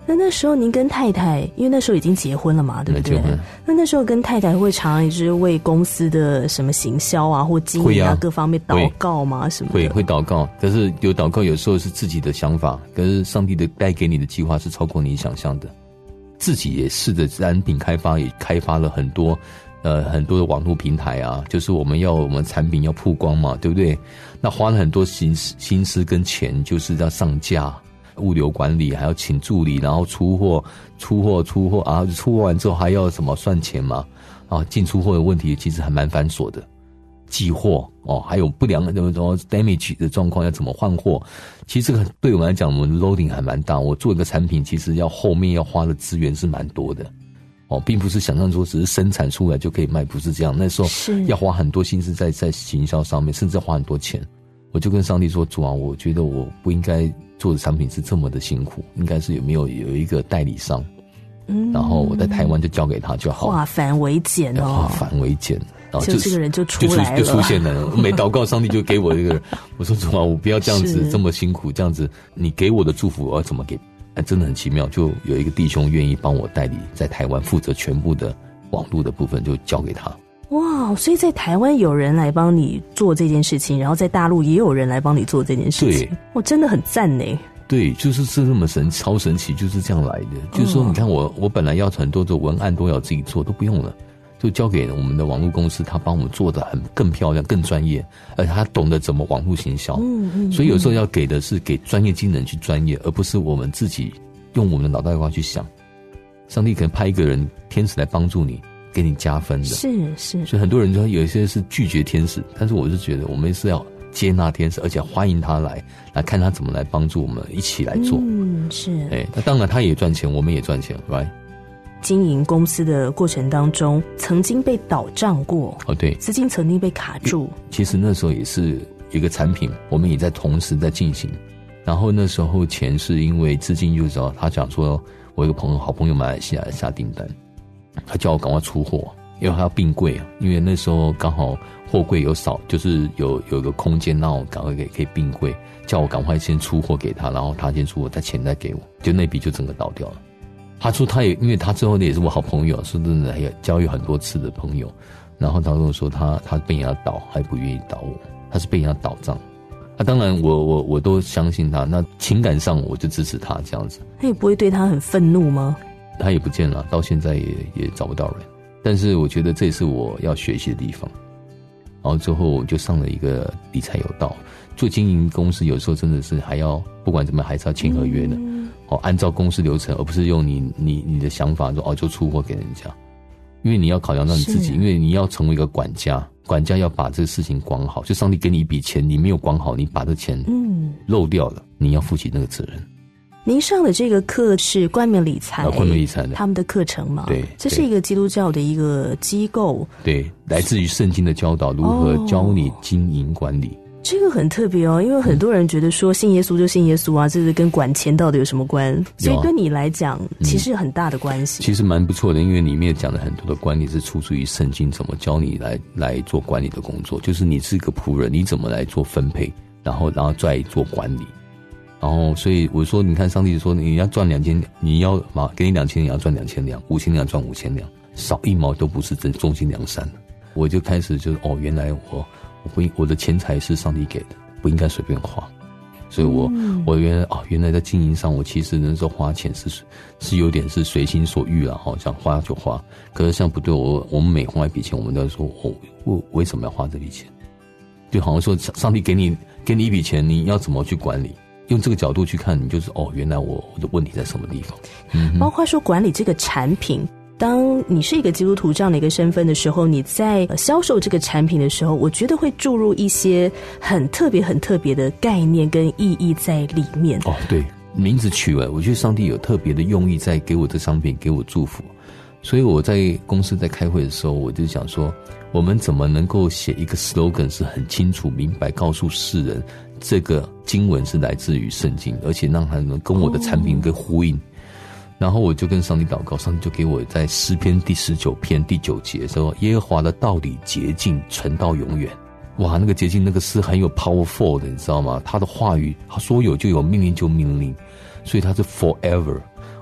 那时候您跟太太，因为那时候已经结婚了嘛，对不对？那时候跟太太会常常就是为公司的什么行销啊或经营啊各方面祷告吗？什么的会祷告，可是有祷告有时候是自己的想法，可是上帝的带给你的计划是超过你想象的。自己也试着产品开发，也开发了很多的网络平台啊，就是我们产品要曝光嘛，对不对？那花了很多心思跟钱，就是要上架、物流管理，还要请助理，然后出货啊，出货完之后还要什么算钱嘛？啊，进出货的问题其实还蛮繁琐的，寄货哦，还有不良的damage 的状况要怎么换货？其实这个对我们来讲，我们 loading 还蛮大。我做一个产品，其实后面要花的资源是蛮多的。哦，并不是想象说只是生产出来就可以卖，不是这样。那时候要花很多心思在行销上面，甚至花很多钱。我就跟上帝说：“主啊，我觉得我不应该做的产品是这么的辛苦，应该是有一个代理商，然后我在台湾就交给他就好。” 化繁为简哦， 化繁为简，然后就这个人就出来了， 就出现了。每祷告，上帝就给我这个人。我说：“主啊，我不要这样子这么辛苦，这样子你给我的祝福我要怎么给？”真的很奇妙，就有一个弟兄愿意帮我代理，在台湾负责全部的网络的部分，就交给他。 哇，所以在台湾有人来帮你做这件事情，然后在大陆也有人来帮你做这件事情。对，我真的很赞呢。 对，就是这么超神奇，就是这样来的。就是说，你看我本来要很多的文案都要自己做，都不用了。就交给我们的网络公司，他帮我们做的更漂亮、更专业，而且他懂得怎么网络行销。所以有时候要给的是给专业经理人去专业，而不是我们自己用我们的脑袋瓜去想。上帝可能派一个人天使来帮助你，给你加分的。是。所以很多人说有一些是拒绝天使，但是我是觉得我们是要接纳天使，而且欢迎他来看他怎么来帮助我们一起来做。 是。 那当然他也赚钱，我们也赚钱 ，right？ 经营公司的过程当中，曾经被倒账过。 哦，对， 资金曾经被卡住。 其实那时候也是有一个产品，我们也在同时在进行。然后那时候钱是因为资金就是他讲说，我有个好朋友马来西亚下订单，他叫我赶快出货，因为他要并柜啊。因为那时候刚好货柜有少，就是有一个空间让我赶快可以并柜，叫我赶快先出货给他，然后他先出货，他钱再给我，就那笔就整个倒掉了。他说他也因为他之后也是我好朋友，说真的也交友很多次的朋友，然后他跟我说他被人家倒，还不愿意倒我，他是被人家倒账。当然我都相信他，那情感上我就支持他这样子。 他也不会对他很愤怒吗？ 他也不见了，到现在也找不到人。但是我觉得这也是我要学习的地方。然后之后我就上了一个理财有道，做经营公司有时候真的是还要不管怎么还是要签合约的。按照公司流程，而不是用你的想法说就出货给人家，因为你要考量到你自己，因为你要成为一个管家要把这个事情管好。就上帝给你一笔钱，你没有管好，你把这钱漏掉了，你要负起那个责任。 您上的这个课是冠冕理财， 冠冕理财的他们的课程嘛？ 对， 这是一个基督教的一个机构， 对，来自于圣经的教导，如何教你经营管理。 这个很特别哦，因为很多人觉得说信耶稣就信耶稣啊，这是跟管钱到底有什么关？所以对你来讲，其实很大的关系。其实蛮不错的，因为里面讲的很多的观念是出自于圣经，怎么教你来做管理的工作，就是你是一个仆人，你怎么来做分配，然后再做管理。然后所以我说，你看上帝说你要赚2000，你要给你2000，你要赚2000两，5000两赚5000两，少一毛都不是真忠心良善的。我就开始就是原来我的钱财是上帝给的，不应该随便花。所以我原来在经营上，我其实那时候花钱是有点是随心所欲啦，想花就花。可是像不对，我们每花一笔钱，我们都说我为什么要花这笔钱？就好像说上帝给你一笔钱，你要怎么去管理？用这个角度去看，你就是原来我的问题在什么地方？ 包括说管理这个产品。当你是一个基督徒这样的一个身份的时候，你在销售这个产品的时候，我觉得会注入一些很特别的概念跟意义在里面。 对，名字取了，我觉得上帝有特别的用意在给我这商品，给我祝福。所以我在公司在开会的时候，我就想说，我们怎么能够写一个 slogan 是很清楚明白告诉世人，这个经文是来自于圣经，而且让他能跟我的产品跟呼应。然后我就跟上帝祷告，上帝就给我在诗篇第19篇第9节说，耶和华的道理洁净，存到永远。哇，那个洁净那个诗很有 powerful 的，你知道吗？他的话语，他说有就有，命令就命令，所以他是 forever。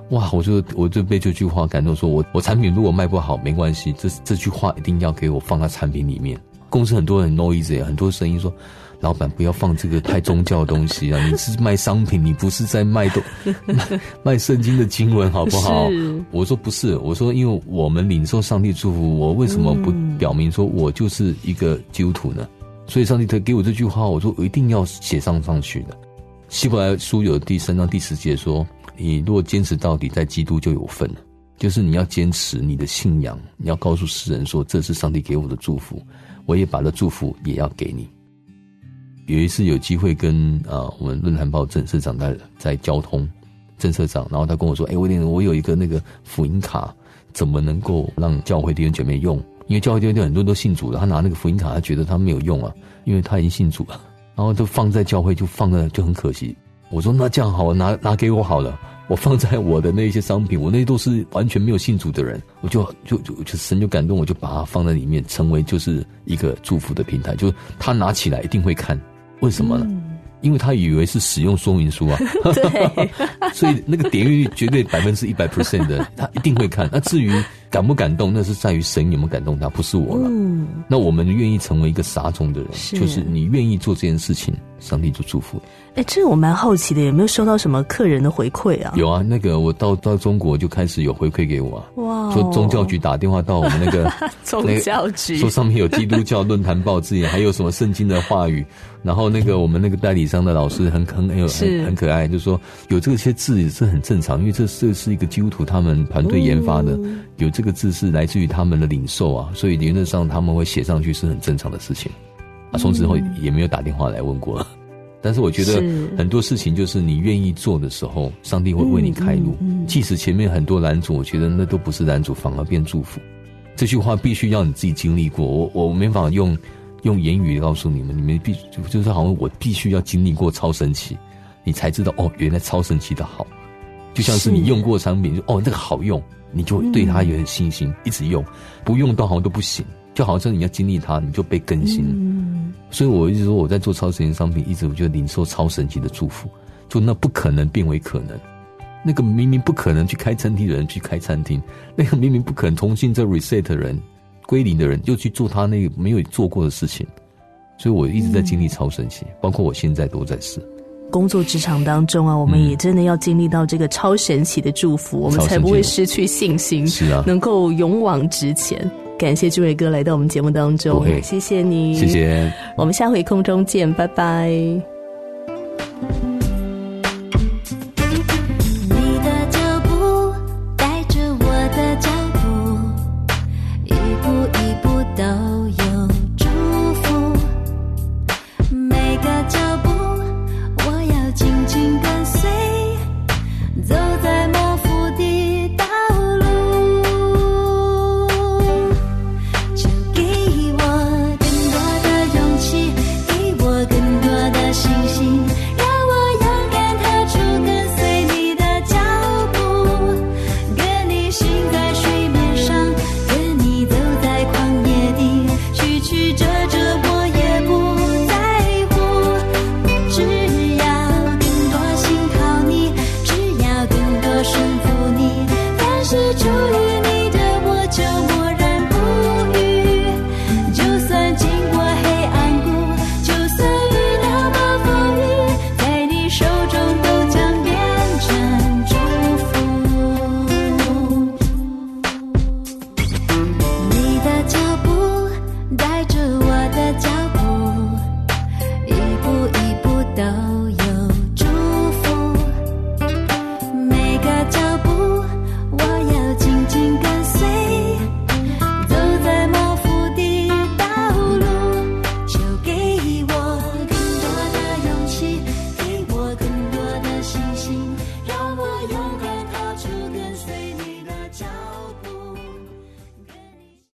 哇，我就被这句话感动，说我产品如果卖不好没关系，这句话一定要给我放在产品里面。公司很多人 noise， 很多声音说，老板不要放这个太宗教的东西啊，你是卖商品，你不是在卖圣经的经文好不好？我说不是，我说因为我们领受上帝祝福，我为什么不表明说我就是一个基督徒呢？所以上帝给我这句话，我说我一定要写上去的。希伯来书有第3章第10节说，你如果坚持到底，在基督就有份了。就是你要坚持你的信仰，你要告诉世人说，这是上帝给我的祝福，我也把这祝福也要给你。有一次有机会跟我们论坛报郑社长在交通，郑社长，然后他跟我说，我有一个那个福音卡，怎么能够让教会弟兄姐妹用？因为教会弟兄姐妹很多人都信主了，他拿那个福音卡，他觉得他没有用啊，因为他已经信主了，然后都放在教会就放在就很可惜。我说那这样好，拿给我好了，我放在我的那些商品，我那些都是完全没有信主的人，我就神就感动，我就把它放在里面，成为就是一个祝福的平台，就是他拿起来一定会看。为什么呢？因为他以为是使用说明书啊，对，所以那个点阅率绝对100% 的，他一定会看。那至于感不感动，那是在于神有没有感动他，不是我了。那我们愿意成为一个撒种的人，就是你愿意做这件事情，上帝就祝福。 这个我蛮好奇的，有没有收到什么客人的回馈啊？ 有啊，那个我到中国就开始有回馈给我啊。哇！说宗教局打电话到我们那个宗教局， 说上面有基督教论坛报之言，还有什么圣经的话语。然后那个我们那个代理商的老师很可爱，就说有这些字也是很正常，因为这是一个基督徒他们团队研发的，有这个字是来自于他们的领受啊，所以原则上他们会写上去是很正常的事情啊。从此后也没有打电话来问过了。但是我觉得很多事情就是你愿意做的时候，上帝会为你开路。即使前面很多拦阻，我觉得那都不是拦阻，反而变祝福。这句话必须要你自己经历过，我没法用言语告诉你们就是好像我必须要经历过超神奇，你才知道原来超神奇的好。就像是你用过产品，就这个好用，你就对它有点信心，一直用，不用到好像都不行。就好像你要经历它，你就被更新了。所以我一直说我在做超神奇商品，一直我觉得领受超神奇的祝福，就那不可能变为可能。那个明明不可能去开餐厅的人去开餐厅，那个明明不可能重新再 reset 的人归零的人又去做他那个没有做过的事情。所以我一直在经历超神奇，包括我现在都在试。 工作职场当中啊，我们也真的要经历到这个超神奇的祝福，我们才不会失去信心， 是啊， 能够勇往直前。感谢志伟哥来到我们节目当中，谢谢你， 谢谢， 我们下回空中见，拜拜。